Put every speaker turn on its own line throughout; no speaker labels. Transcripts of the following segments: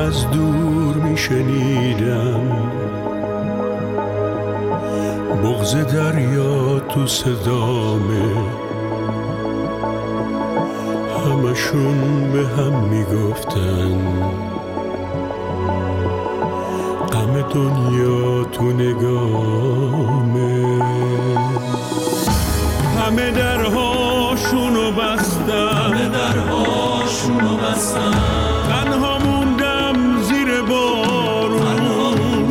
از دور میشنیدم بغض دریا تو صدامه، همشون به هم میگفتن غم دنیا تو نگامه. همه درهاشونو بستن، تنها موندم زیر بارون،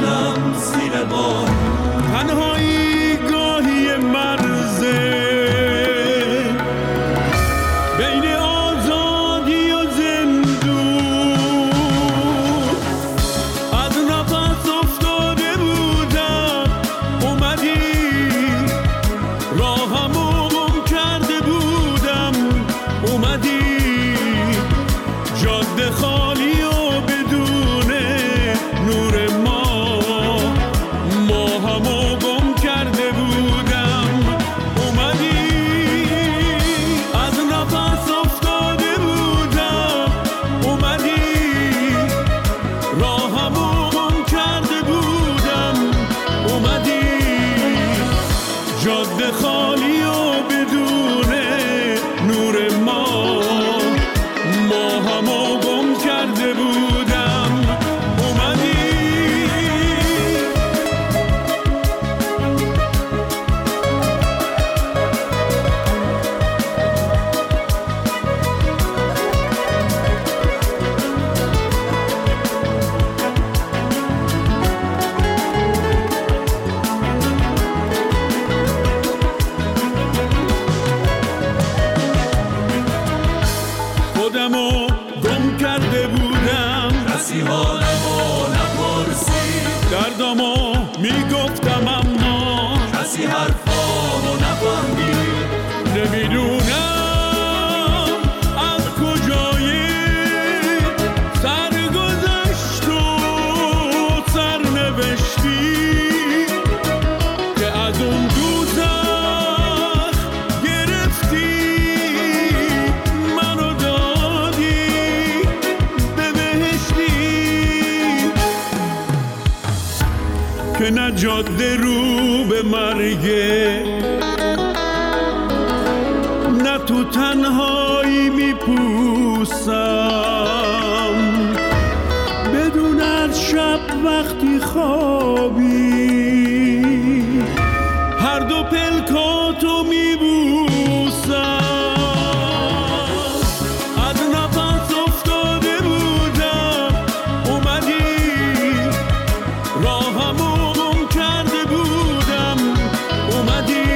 تنهایی گاهی مرزه بین آزادی و زندون. از نفس افتاده بودم اومدی، راهمو گم کرده بودم اومدی، جاده خالی و بدون نور ما همو گم کرده بودم اومدی. از نفس افتاده بودم اومدی، راهمو گم کرده بودم اومدی، جاده خالی و بدون نور ما همو گم کرده بودم اومدی. خودمو گم کرده بودم،
کسی حالمو نپرسید،
دردامو میگفتم اما
کسی حرفامو نفهمید.
نمیدونم از کجای سرگذشت و سرنوشتی که از اون دوزخ گرفتی منو دادی به بهشتی، که نه جاده رو به مرگه، نه تو تنهایی میپوسم بدون از شب وقتی خوابی هر دو پلکاتو میبوسم. از نفس افتاده بودم اومدی، راهمو گم کرده بودم اومدی،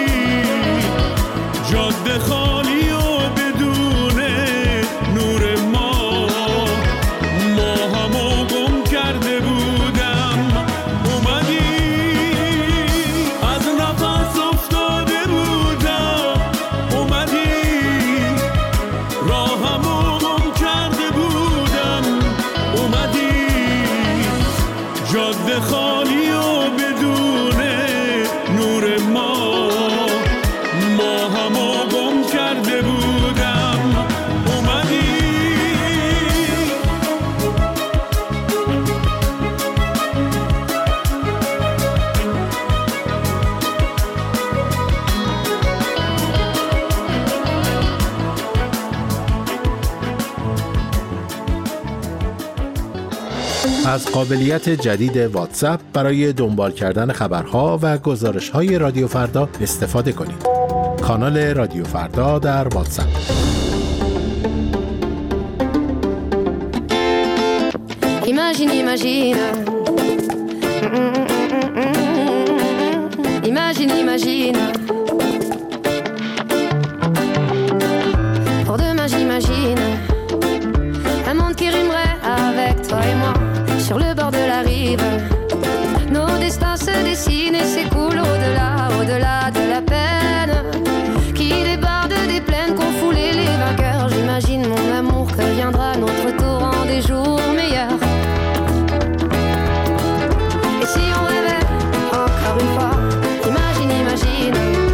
جاده خالی و بدون نور ما همو گم کرده بودم اومدی. از نفس افتاده بودم اومدی، راهمو گم کرده بودم اومدی، جاده خالی و بدون نور ما همو گم کرده بودم اومدی.
از قابلیت جدید واتساپ برای دنبال کردن خبرها و گزارش‌های رادیو فردا استفاده کنید. کانال رادیو فردا در واتساپ.
Imagine, imagine. Imagine, imagine. Pour demain, j'imagine un monde qui rimerait avec toi et moi sur le bord de la rive. Nos destins se dessinent et s'écoulent au-delà de la peine qui déborde des plaines qu'ont foulé les vainqueurs. J'imagine mon amour que viendra notre tour en des jours meilleurs. Et si on rêvait encore une fois, imagine, imagine.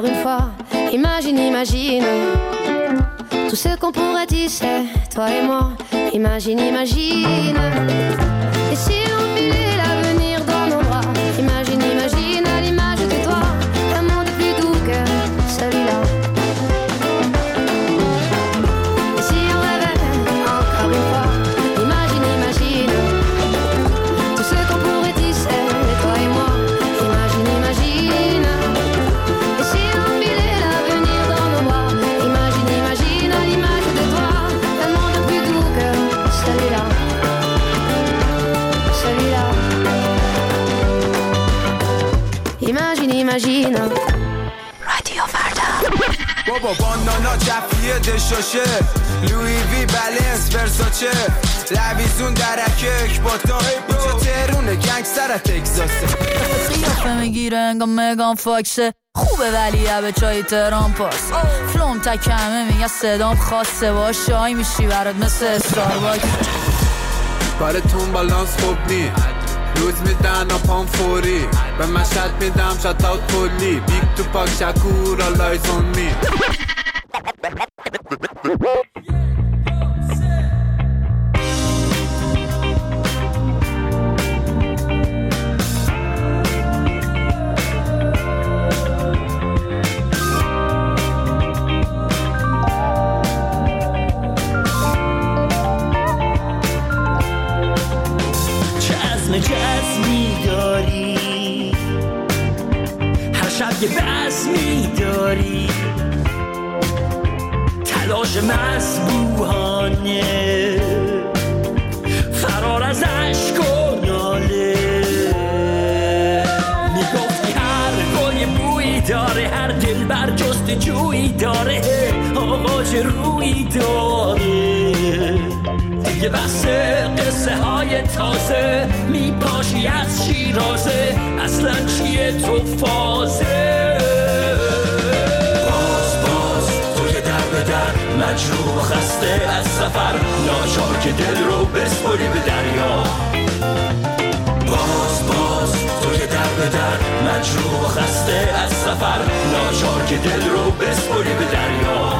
encore une fois. Imagine, imagine tout ce qu'on pourrait tisser, toi et moi. Imagine, imagine. Et si on filait l'avenir dans nos bras. Imagine, imagine à l'image de toi un monde plus doux que celui-là. Et si on rêvait encore une fois. Imagine, imagine tout ce qu'on pourrait tisser, toi et moi. Imagine, imagine. Et si on filait l'avenir dans nos bras. Imagine, imagine à l'image de toi un monde plus doux que celui-là. Celui-là. Imagine, imagine. رادیو فردا.
بابا باندانا کفیه دشاشه لوی وی بلنس ورساچه لویزون درکک با تا اینجا تهرونه گنگستر تگزاسه
قیافه میگیره انگا مگان فاکسه خوبه ولی به چای تهران پاس فلوم تکمه میگه صدام خاصه باش شای میشی برات مثل استارباکس
کارتون بالانس خوب نی روز میدن پام فوری به مشهد میدم شات اوت کلی بیگ تو پاک شکور آلایز اون می
جزمی داری هر شب یه بزمی داری تلاش مسبوحانه فرار از عشق و ناله میگفتی هر گل یه بویی داره هر دل بر جست جویی داره آقا چه رویی داره دیگه بس قصه های تازه میپاشی از شیرازه اصلا چیه تو فازه باز تو که در به در مجروح و خسته از سفر ناچار که دل رو بسپری به دریا باز تو که در به در مجروح و خسته از سفر ناچار که دل رو بسپری به دریا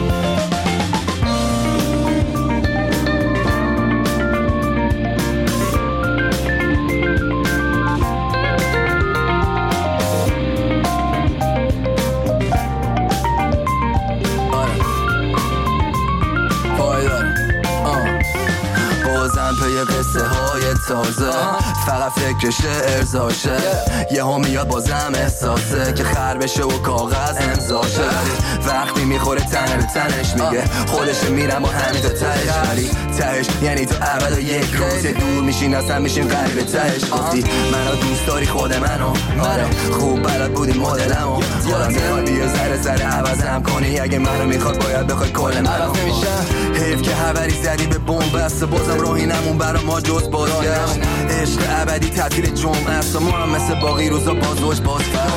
قصه های تازه فقط فکرش ارزاشه یه ها میاد بازم احساسه که خر بشه و کاغذ امضاشه وقتی میخوره تن به تنش میگه خودش میرم و همین تا تهش ولی تهش یعنی تو ابد و یک روز دور میشین اصلا میشین قریب تهش گفتی منو دوست داری خود منو آره خوب بلد بودی مدلمو حالا میخوای بیا ذره عوضم کنی اگه منو میخواد باید بخوای کل منو حیف که خبری زدی به بمب بسته بازم راهی نمون برا ما جز بازگشت عشق ابدی تعطیل جمعه است و ما هم مثل باقی روزا باز باز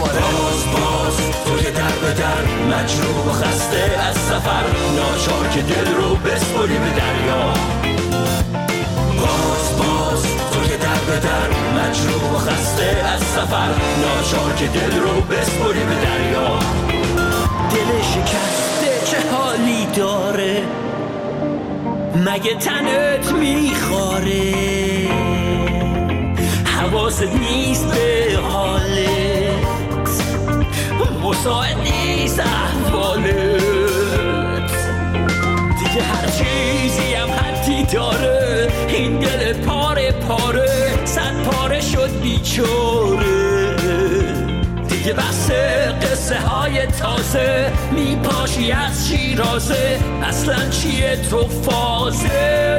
تو که در به در مجروح و خسته از سفر ناچار که دل رو بسپری به دریا باز تو که در به در مجروح و خسته از سفر ناچار که دل رو بسپری به دریا دل شکسته چه حالی داره مگه تنت میخواره حواست نیست به حالت مساعد نیست احوالت دیگه هر چیزی هم حدی داره این دل پاره صد پاره شد بیچاره دیگه بس قصه های تازه میپاشی از شیرازه اصلا چیه تو فازه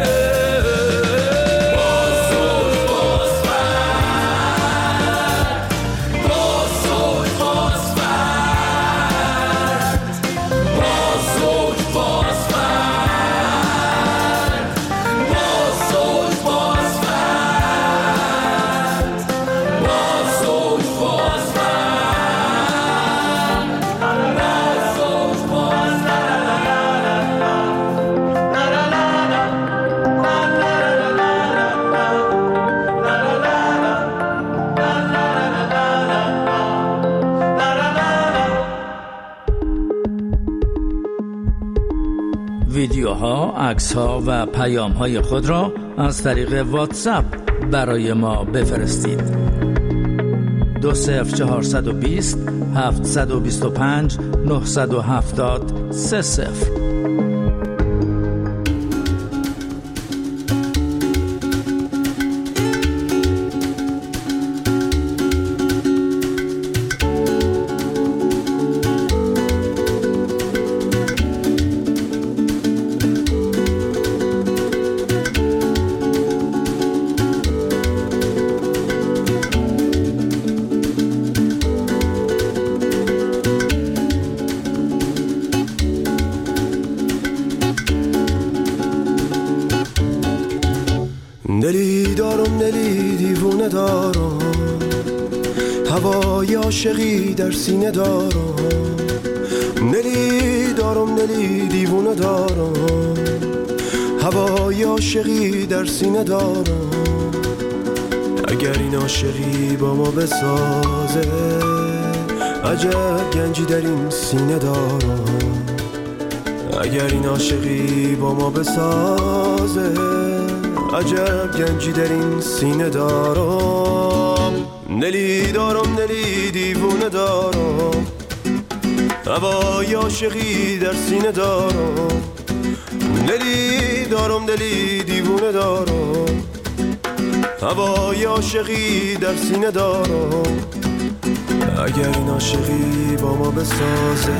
ویدیوها، عکس‌ها و پیام‌های خود را از طریق واتساپ برای ما بفرستید. 20420 725 970 30.
دلی دارم دلی دیوونه دارم، هوای عاشقی در سینه دارم. دلی دارم دلی دیوونه دارم، هوای عاشقی در سینه دارم. اگر این عاشقی با ما بسازه، عجب گنجی در این سینه دارم. اگر این عاشقی با ما بسازه، عجب گنجی در این سینه دارم. دلی دارم دلی دیوونه دارم، هوای عاشقی در سینه دارم. دلی دارم دلی دیوونه دارم، هوای عاشقی در سینه دارم. اگر این عاشقی با ما بسازه،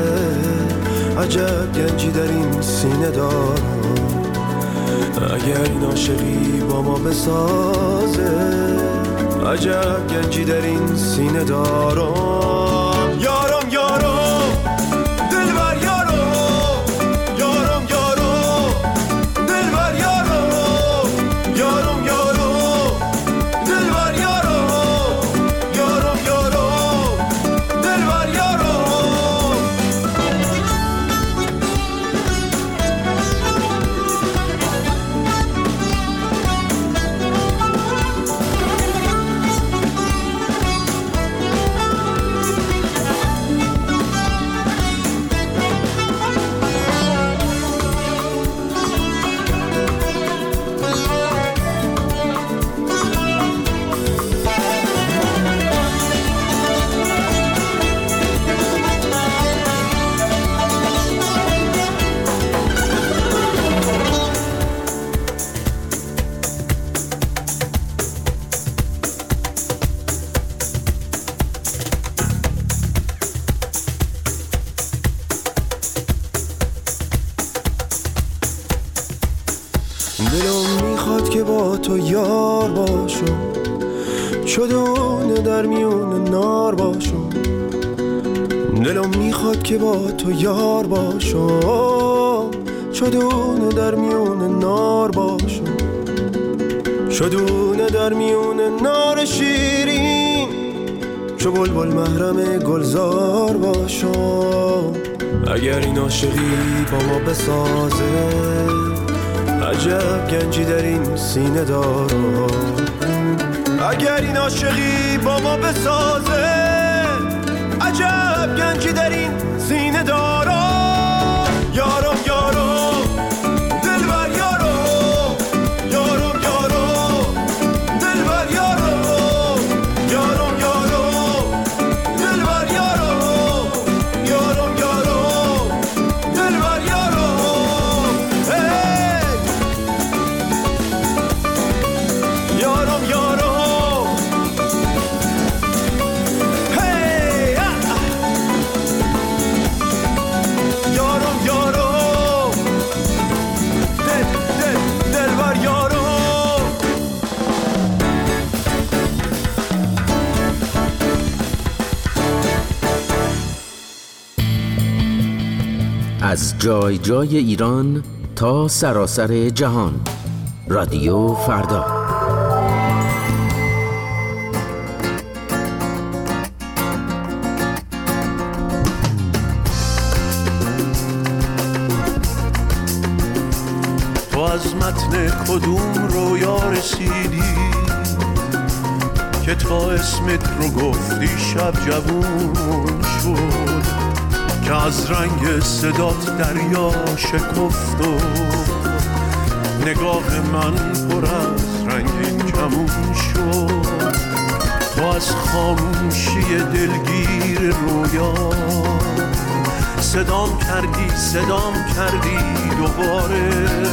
عجب گنجی در این سینه دارم. اگر این عاشقی با ما بسازه، عجب گنجی در این سینه دارم. یارم یارم دلبر یارم، یارم یارم دلبر یارم، یارم یارم دلبر یارم، یارم یارم دلبر یارم. دلم میخواد که با تو یار باشم، چدونه در میون نار باشم. دلم میخواد که با تو یار باشم، چدونه در میون نار باشم. چدونه در میون نار شیرین، چو بلبل محرم گلزار باشم. اگر این عاشقی با ما بسازه، عجب گنجی در این سینه دارم. اگر این عاشقی با ما بسازه، عجب گنجی در این سینه دارم. یارم یارم دلبر یارم، یارم یارم دلبر یارم، یارم یارم دلبر یارم، یارم یارم دلبر یارم. یارم یارم هی یارم یارم دلبر یارم.
از جای جای ایران تا سراسر جهان، رادیو فردا.
تو از متن کدوم رویا رسیدی که تا اسمت رو گفتی شب جوون شد؟ که از رنگ صدات دریا شکفت و نگاه من پر از رنگین کمون شد. تو از خاموشی دلگیر رویا صدام کردی دوباره،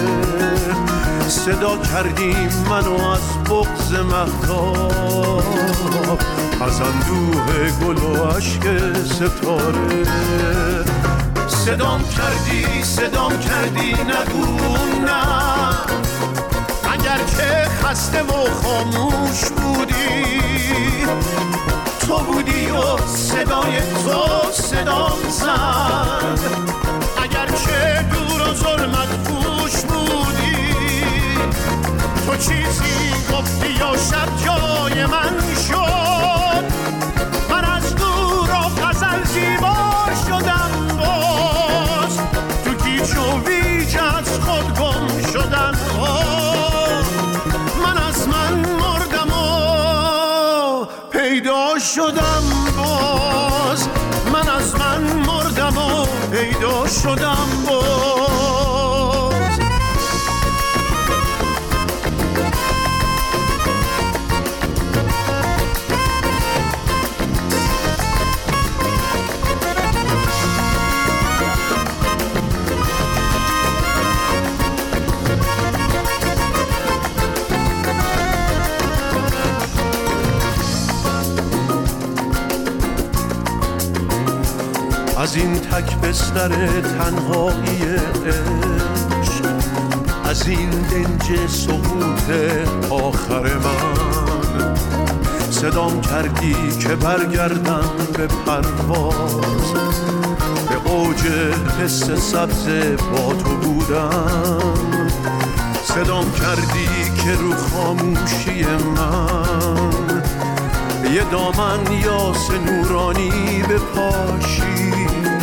صدا کردی منو از بغض مهتاب، از اندوه گل و عشق ستاره. صدام کردی نگو نه، اگر که خسته و خاموش بودی، تو بودی و صدای تو صدام زد. اگر که دور و ظلمت پوش بودی، تو چیزی گفتی یا شب جای من شد. من از دور و غزل زیبا شدم، باز تو گیج و ویج از خود گم شدم. من از من مردم و پیدا شدم، باز من از من مردم و پیدا شدم باز. از این تک بستر تنهایی عشق، از این دنج سقوط آخر من، صدام کردی که برگردم به پرواز، به اوج حس سبز با تو بودم. صدام کردی که رو خاموشی من یه دامن یاس نورانی بپاشی،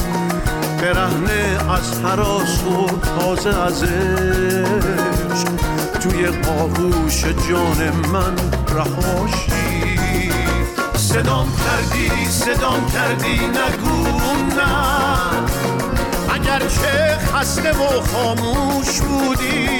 برهنه از هراس و تازه از عشق، توی آغوش جان من رهاشی. صدام کردی نگو نه، اگر که خسته و خاموش بودی،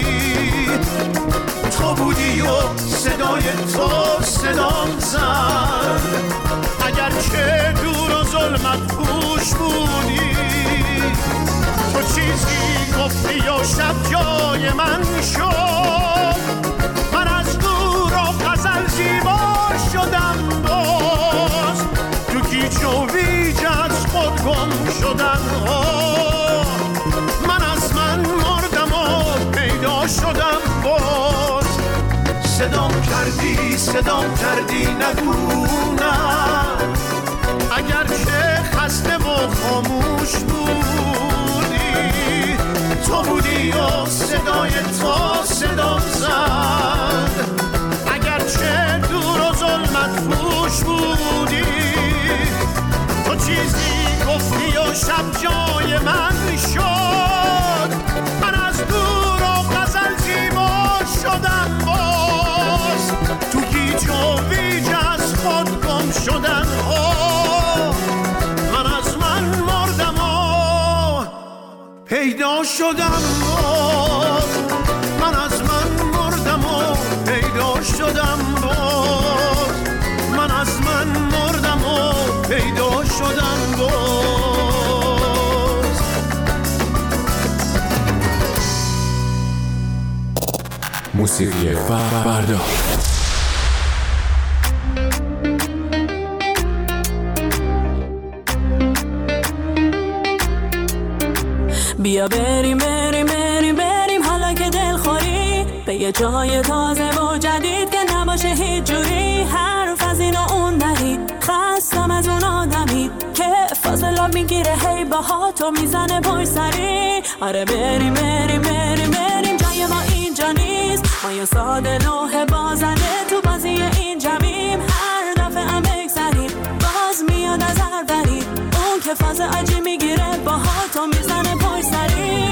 تو بودی و صدای تو صدام زد. اگر که دور و ظلمت پوش بودی، تو چیزی گفتی یا شب جای من شد. من از دور و غزل زیبا شدم، باز تو گیج و ویج از خود گم شدم. من از من مردم و پیدا شدم باز. صدام کردی نگو نه، اگر که خسته و خاموش بودی، تو بودی و صدای تو صدام زد. اگر که دور و ظلمت پوش بودی، تو چیزی گفتی و شب جای من شد. من از دور و غزل زیبا شدم باز، تو گیج و ویج از خود گم شدن. من از من مردم و پیدا شدم باز. من از من مردم و پیدا شدم باز. من از من مردم و پیدا شدم باز.
موسیقی فردا.
بیا بریم حالا که دلخوری به یه جای تازه و جدید که نباشه هیچ جوری حرف از این و اون نهی. خستم از اون آدمی که فاصله میگیره هی باهاتو میزنه پای سری. آره بریم جای ما اینجا نیست، ما یه ساده لوح بازنده تو بازی این جمعیم. هر دفعه هم بگذریم باز میاد از هر دری، اون که فاز عجی میگیره باهاتو میزنه پای سری.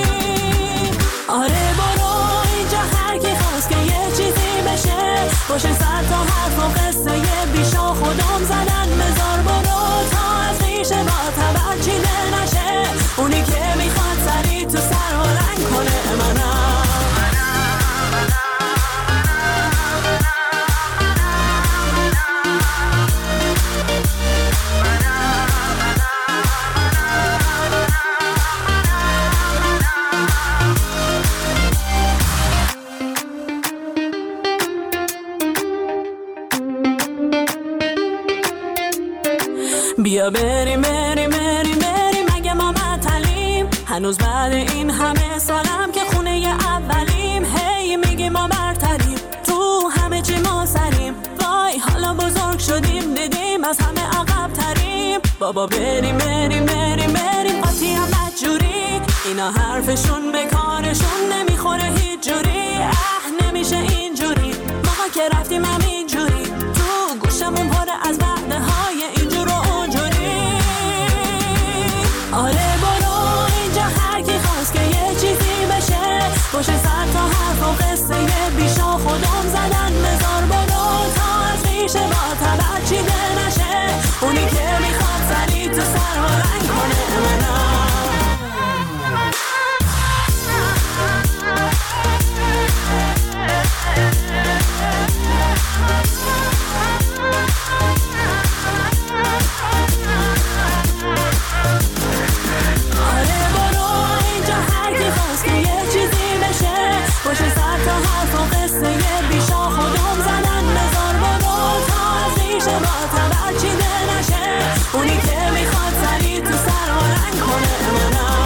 آره برو اینجا هر کی خواست که یه چیزی بشه، باشه صد تا حرف و قصه یه بیشا خودم زدن. بذار برو تا از ریشه با تبر چیده نشه. بیا بریم بریم بریم بریم اگه ما معطلیم، هنوز بعد این همه سالم که خونه اولیم. هی میگیم ما برتریم، تو همه چی ما سریم، وای حالا بزرگ شدیم دیدیم از همه عقب تریم. بابا بریم بریم بریم بریم قاطی هم بدجوری، اینا حرفشون به کارشون نمیخوره هیچ جوری. نمیشه اینجوری، ما که رفتیم همینجوری، تو گوشمون پره از وعده های اینجور و اونجوری. آره برو اینجا هر کی خواست که یه چیزی بشه، پشت سر تا حرف و قصه بیشا خودم زدن بذار برو تا از ریشه با تبر چیده نشه. اونی که میخواد سری تو سر و رنگ کنه منم. پشت سر تا حرف و قصه بیشا خودم زدن بذار برو تا از ریشه با تبر چیده نشه. اونی که میخواد سری تو سر و رنگ کنه منم.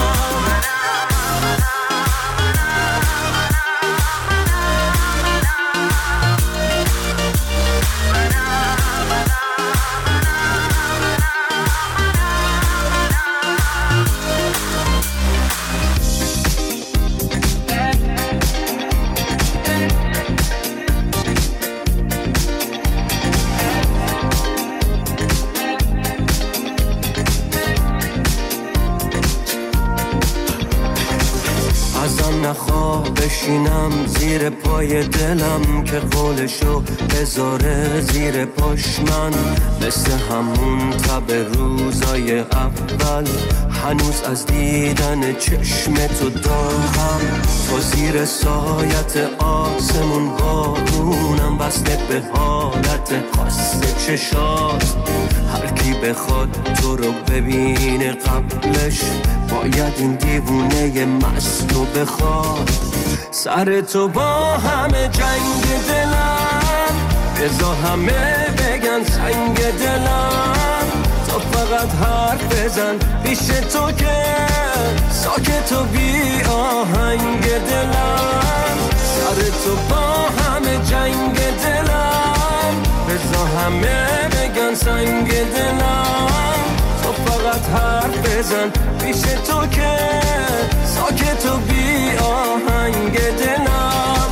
بشینم زیر پای دلم که قولشو بذاره زیر پاش من، مثل همون تب روزای اول هنوز از دیدن چشم تو دارم. تو زیر سایت آسمون بارونم بسته به حالت خاص چشات. هر کی بخواد تو رو ببینه قبلش باید این دیوونه مست رو بخواد. سر تو با همه جنگ دلم، بذار همه بگن سنگ دلم. تو فقط حرف بزن پیش تو که ساکت و بی آهنگ دلم. سر تو با همه جنگ دلم، بذار همه بگن سنگ دلم. تو فقط حرف بزن پیش تو که ساکت و بی آهنگ دلم.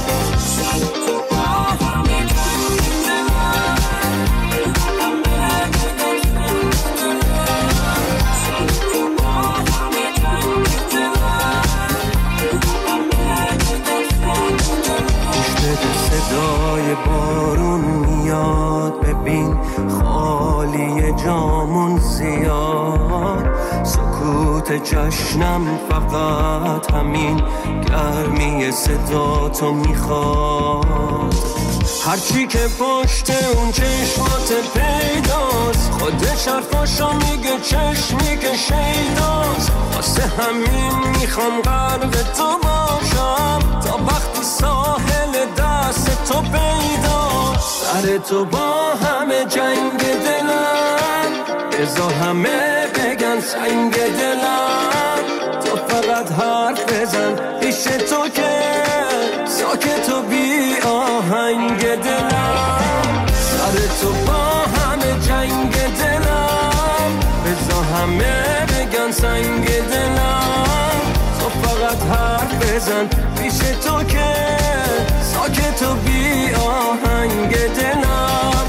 صدای بارون میاد ببین خالی جامون زیاد. سکوت جشنم فقط همین گرمی صدا تو میخواد. هرچی که پشت اون چشمات پیداست، خودش حرفاشو میگه چشمی که شیداست. واسه همین میخوام غرق تو باشم تا وقتی ساحل دست تو پیداست. سر تو با همه جنگ دلم، بذار همه بگن سنگ دلم. تو فقط حرف بزن پیش تو که ساکت و بی آهنگ دلم. سر تو با همه جنگ دلم، بذار همه بگن سنگ دلم. تو فقط حرف بزن پیش تو که ساکت و بی آهنگ دلم.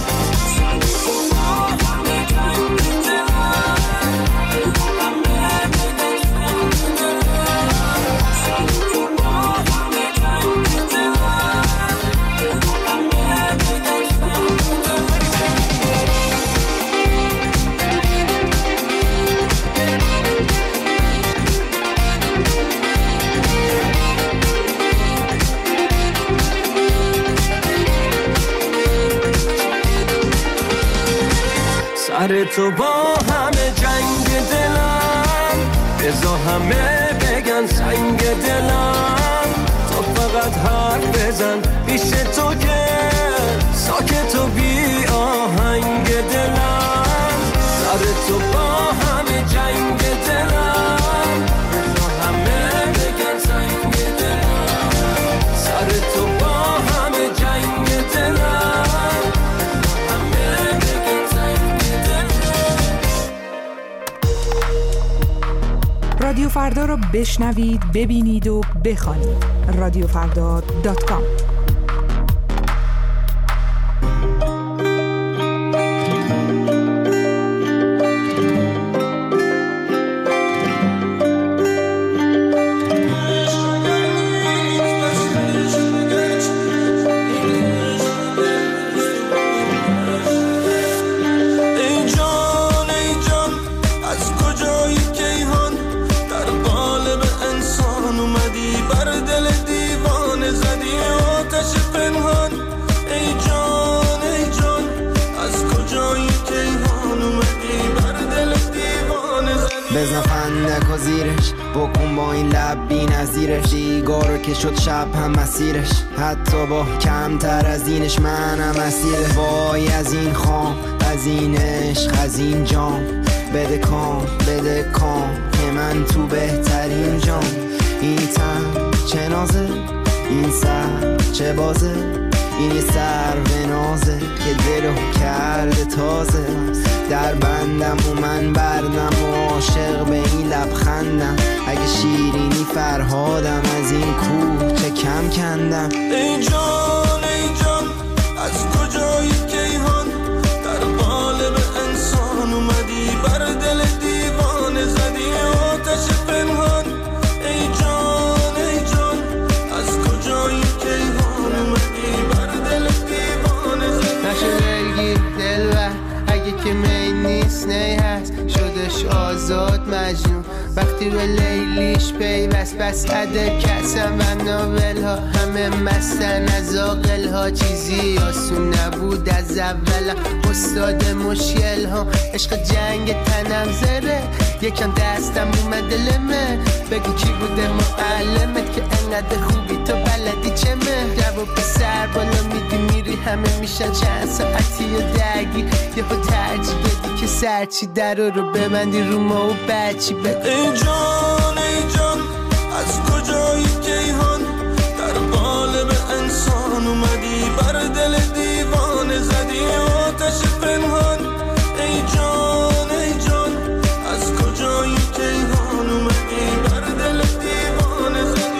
سر تو با همه جنگ دلم، بذار همه بگن سنگ دلم. تو فقط حرف بزن پیش تو که ساکت و بی آهنگ دلم. سر تو
فردا را بشنوید، ببینید و بخوانید. رادیوفردا.com.
بزن فندک و زیرش، بکن با این لب بی نظیرش. دیگارو که شد شب هم مسیرش، حتی با کمتر از اینش منم اسیره. وای از این خام، از این عشق، از این جام. بده کام که من تو بهترین جام. این تن چه نازه، این سر چه بازه. این یه سر به نازه که دلو کرده تازه. در بندم و من بردم و عاشق به این لبخندم. اگه شیرینی فرهادم، از این کوه چه کم کندم.
ای جان از کجایی کیهان، در قالب انسان اومدی، بر دل دیوانه زدی آتش پنهان. ای جان از کجایی کیهان اومدی، بر دل دیوانه زدی.
نشه دلگیر دلبر، اگه که می نیست نی هست. شدش آزاد مجنون وقتی به لیلیش پیوست. بس عده کسم و ناول ها همه مستن از آقل ها. چیزی آسون نبود از اول، استاد مشکل ها. عشق جنگ تنم زره، یکم دستم اومد لمه. بگو کی بوده معلمت که انقدر خوبی تو بلدی چمه. جواب سر بالا میدی میری، همه میشن چند ساعتی و درگی. یه خود ترجیح بدی که سرچی در رو ببندی رو ما و بچی بگو.
ای جان از کجایی کیهان، در قالب انسان اومدی، بر دل دیوانه زدی آتش پنهان. ای جان از کجایی کیهان اومدی، بر دل دیوانه زدی.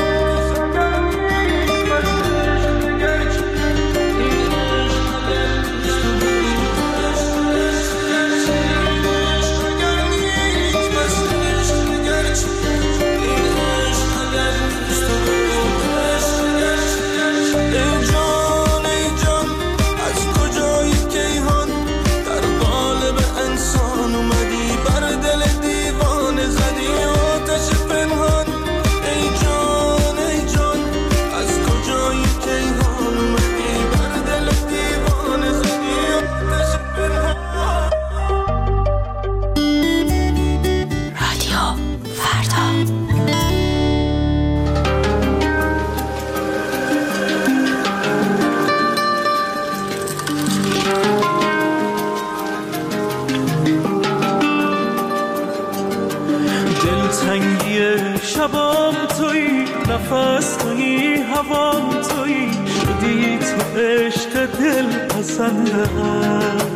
شبام تویی، نفس تویی، هوام تویی. شدی تو عشق دل پسنده هم.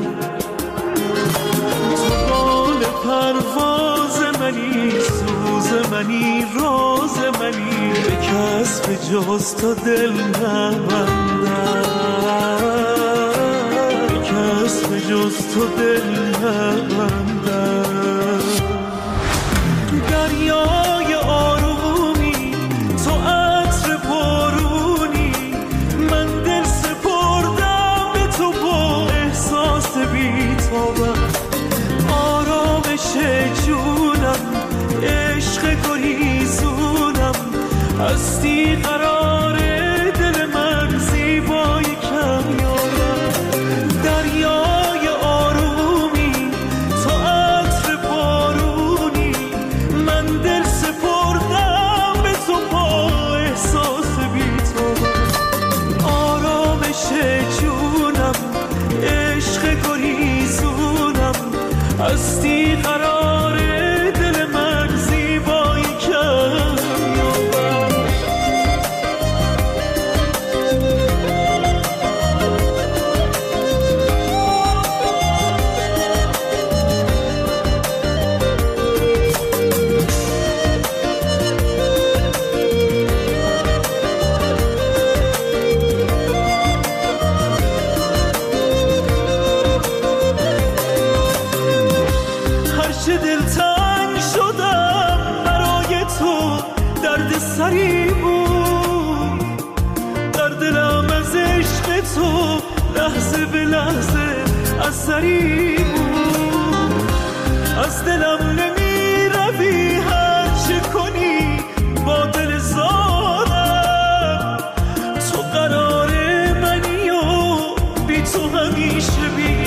تو بال پرواز منی، سوز منی، راز منی. به کس به جز تو دل نبندم، به کس به جز تو دل نبندم. دریای آرومی، تو عطر بارونی. من دل سپردم به تو با احساس بی‌تابم. آرامش جونم، عشق گریزونم. هستی قرار دل من، زیبای کمیابم. دریای آرومی، تو عطر بارونی. من دل سپردم به تو با احساس بی‌تابم. آرامش جونم، عشق گریزونم. هستی قرار دل من، زیبایی کمیابم. سری از دلم نمی روی هر چه کنی با دل زارم تو قرار منی و بی تو همیشه بی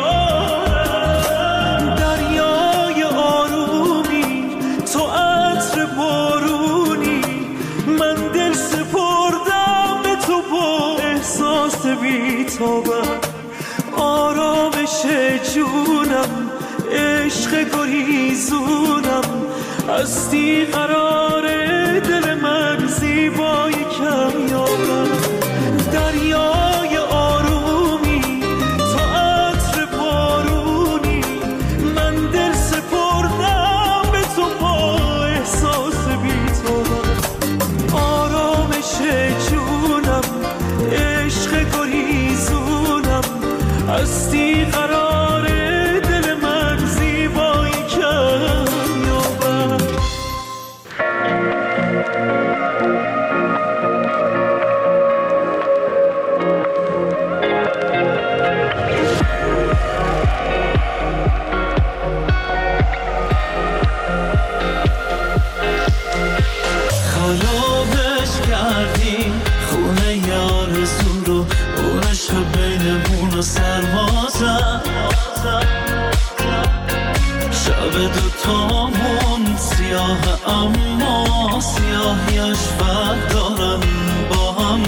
قرارم دریای آرومی تو عطر بارونی من دل سپردم به تو با احساس بی تابم آرامش جونم عشق گریزونم هستی قرار دل من زیبای کمیابم دریای آرومی تو عطر بارونی من دل سپردم به تو با احساس بی‌تابم آرامش جونم عشق گریزونم هستی قرار دل من زیبای کمیابم خرابش کردی خونه یارزو رو اون عشق بینمون و سرمازم شب دوتامون سیاه اما سیاهیش فرق دارن با هم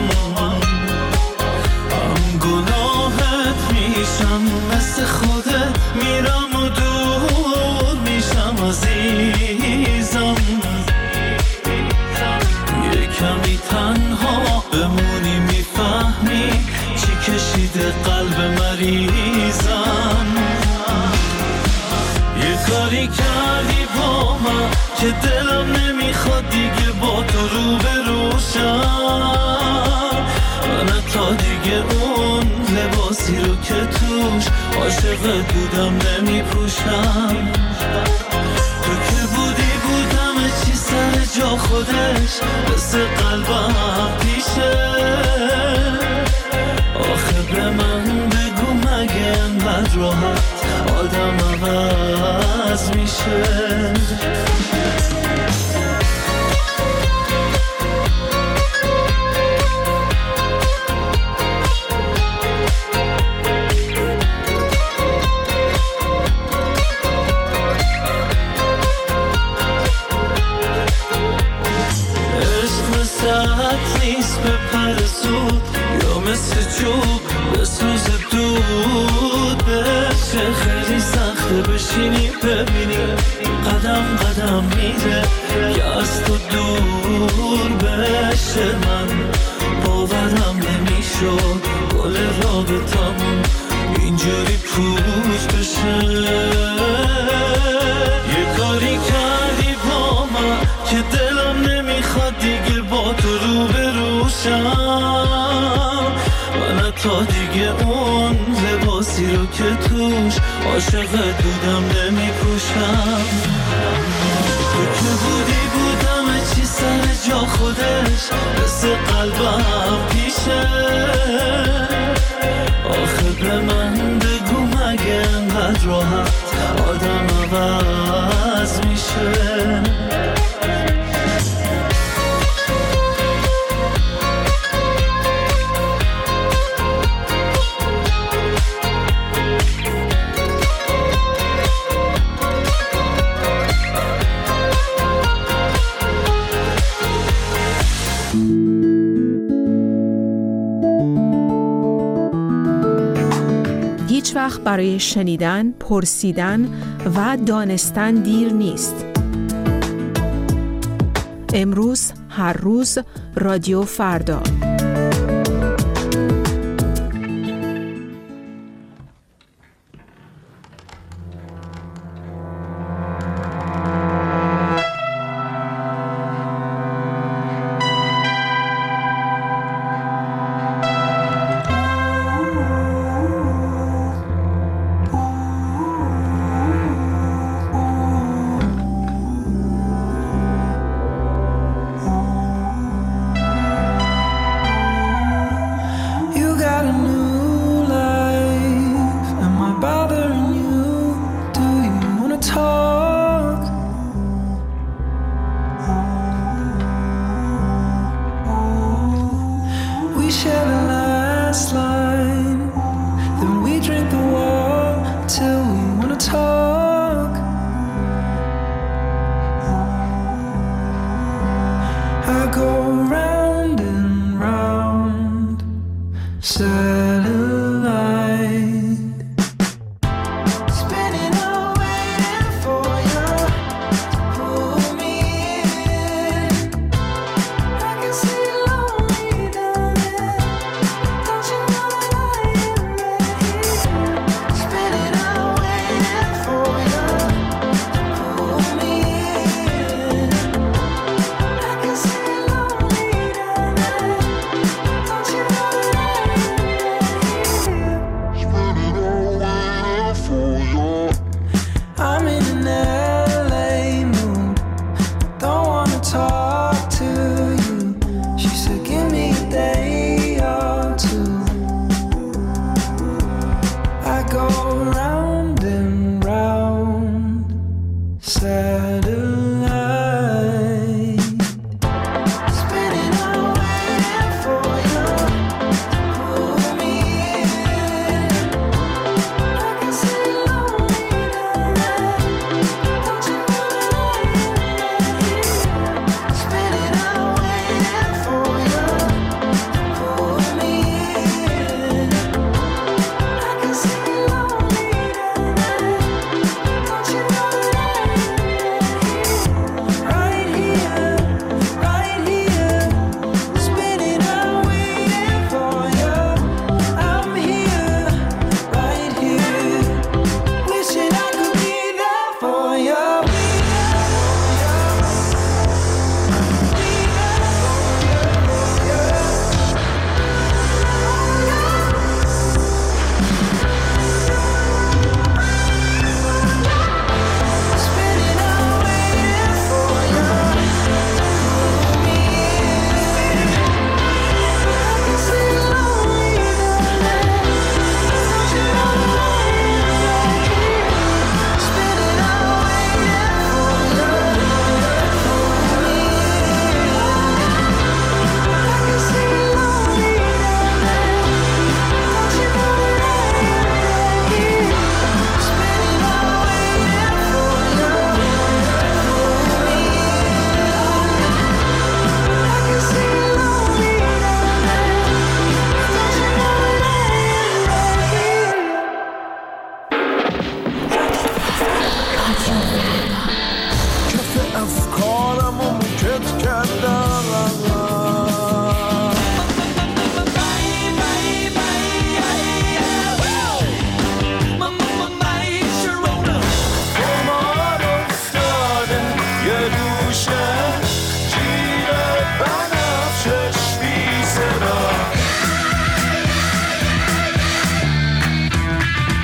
گناهت میشم مثل خودت میرم و دور میشم عزیزم یه کمی تنها بمونی میفهمی چی کشیده قلب مریضم یه کاری کردی با من که دلم نمیخواد دیگه با تو روبروشم من تا دیگه اون لباسی رو که توش عاشقت بودم نمیپوشم تو که بودم چی سر جا خودش مثل قلبم پیشه آخه به من بگو مگه انقدر راحت آدم عوض میشه نیست به پر زود یا مثل چوب به سوز دود بشه خیلی سخته بشینی ببینی قدم قدم میره که از تو دور بشه من باورم نمیشد گل رابطمون اینجوری پوچ بشه یه کاری کردی با من که دلم نمیخواد دیگه با تو روبروشم من تا دیگه اون لباسی رو که توش عاشقت بودم نمیپوشم تو که بودم چی سر جا خودش مثل قلبم پیشه آخه به من بگو مگه انقدر راحت آدم عوض میشه
هیچ وقت برای شنیدن، پرسیدن و دانستن دیر نیست. امروز، هر روز، رادیو فردا.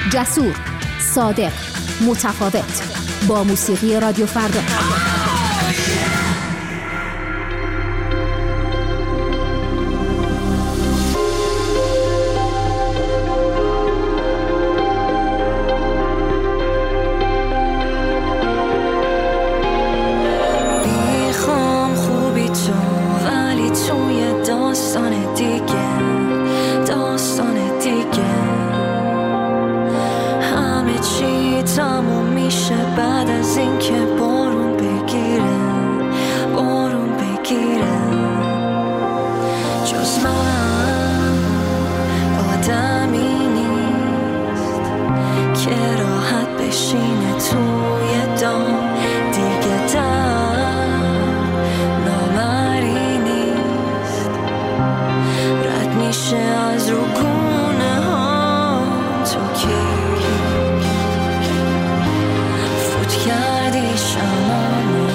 جسور، صادق، متفاوت. با موسیقی رادیو فردا.
میخوام خوبی تو ولی توی داستان دیگه، داستان دیگه. همه چی تموم میشه بعد از اینکه بارون بگیره، بارون بگیره. جز من آدمی نیست که راحت بشینه توی دام دیگه. در نامری نیست رد میشه از رو گونه ها. تو که فوت کردی شمامو.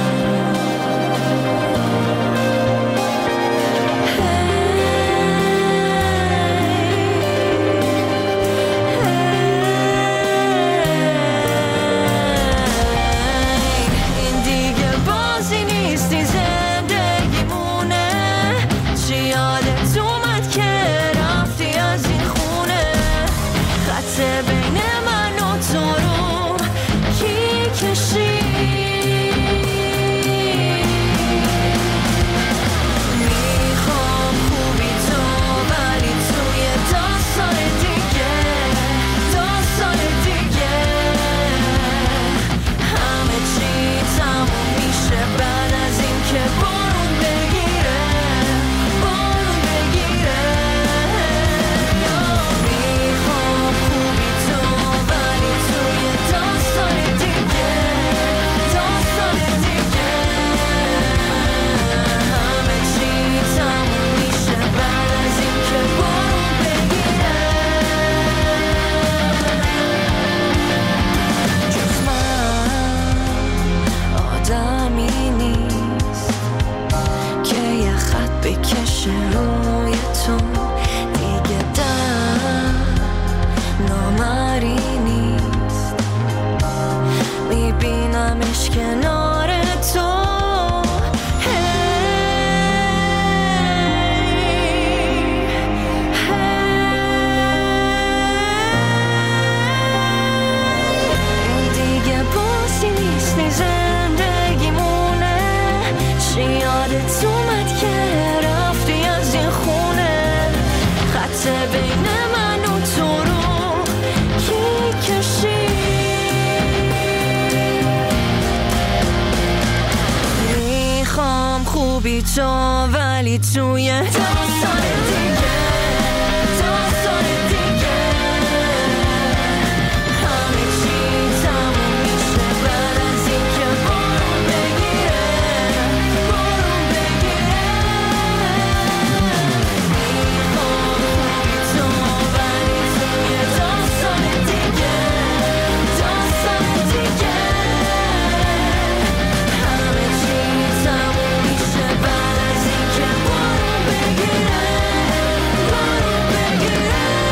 این دیگه بازی نیستی، زندگیمونه. چی یادت اومد که رفتی از این خونه؟ خط بین من و تو رو کی کشید؟ میخوام خوبی تو ولی توی داستان دیگه، داستان دیگه. همه چی تموم میشه بعد از اینکه بارون بگیره، بارون بگیره. میخوام خوبی تو ولی توی داستان دیگه، داستان دیگه. همه چی تموم میشه بعد از اینکه بارون بگیره. جز من آدمی نیست که یه خط بکشه روی تو دیگه. در نامری نیست میبینمش کنار تو. این دیگه بازی نیستی، زندگیمونه. چی یادت اومد که رفتی از این خونه؟ خط بین من و تو رو کی کشید؟ میخوام خوبی تو ولی توی داستان دیگه، داستان دیگه. همه چی تموم میشه بعد از اینکه بارون بگیره، بارون بگیره. میخوام خوبی تو ولی توی داستان دیگه، داستان دیگه. همه چی تموم میشه بعد از اینکه بارون بگیره، بارون بگیره.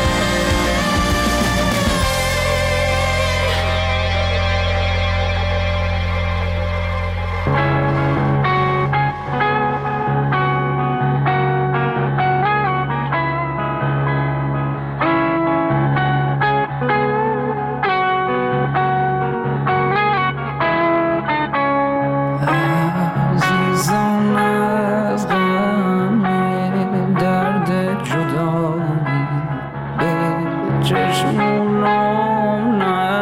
عزیزان از غم درد جدایی به چشمونم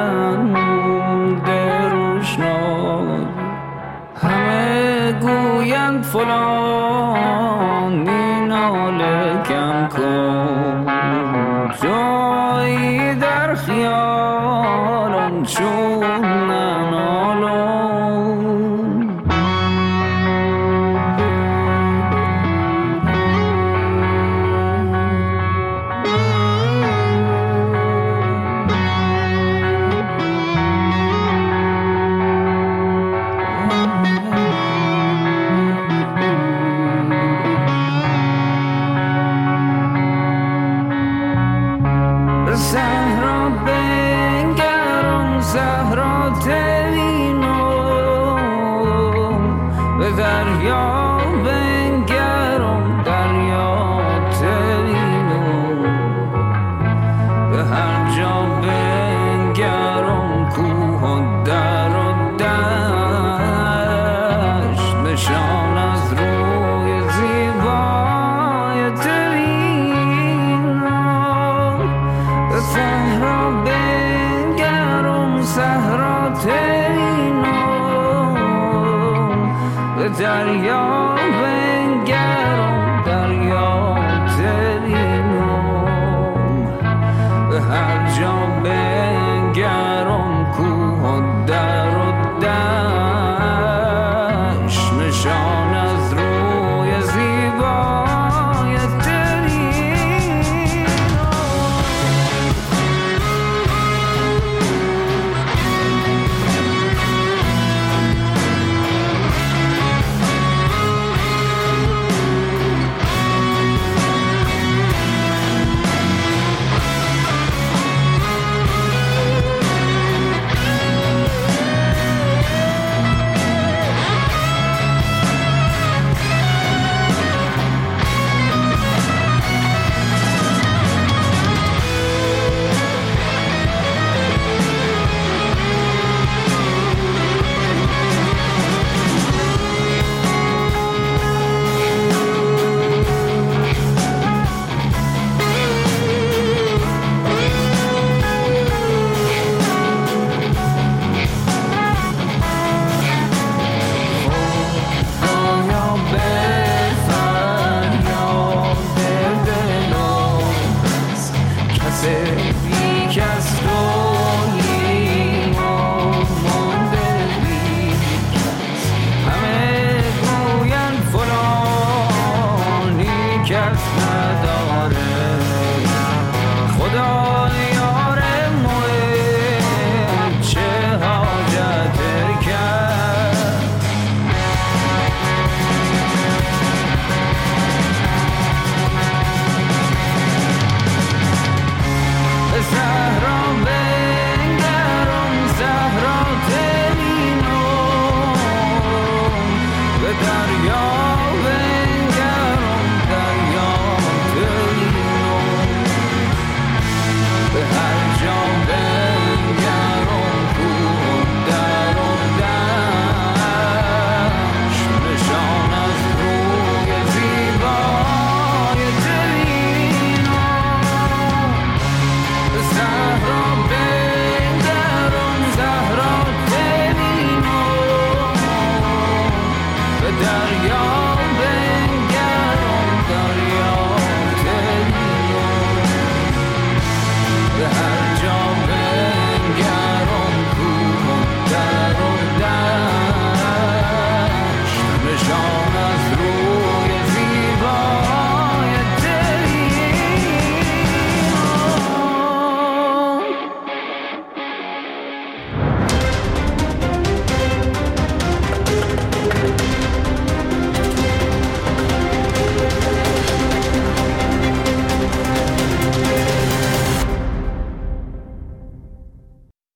نمونده روشنایی. همه گویند فلانی ناله کم کن، جایی در خیالم چون ننالم. صحرا به اینو به دریا